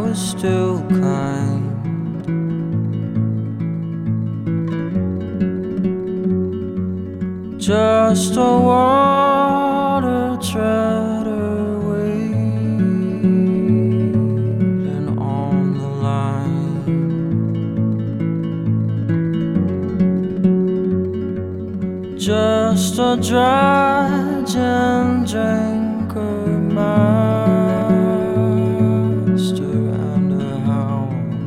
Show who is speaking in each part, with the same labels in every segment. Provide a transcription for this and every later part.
Speaker 1: was still kind. Just a water treader waiting on the line. Just a drudge and drinker, master and a hound.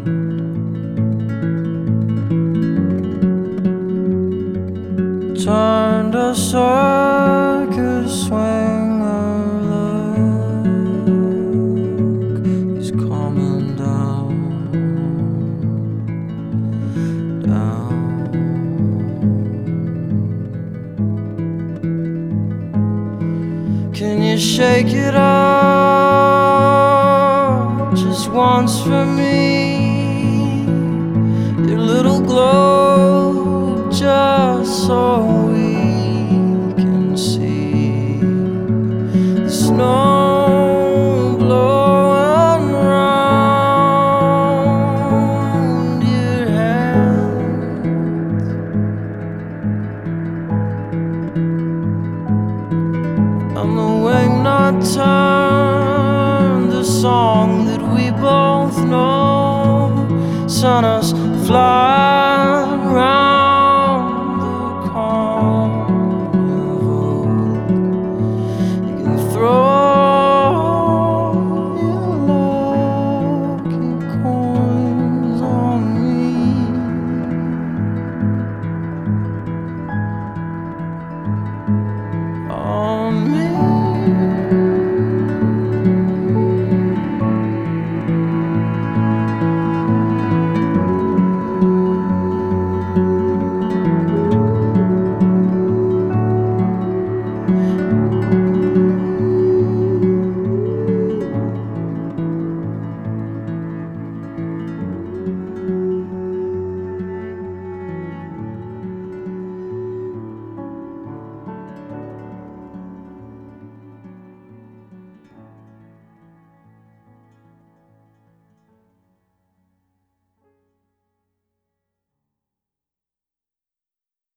Speaker 1: Turned a circus swinger, look, he's coming down, down. Can you shake it up just once for me?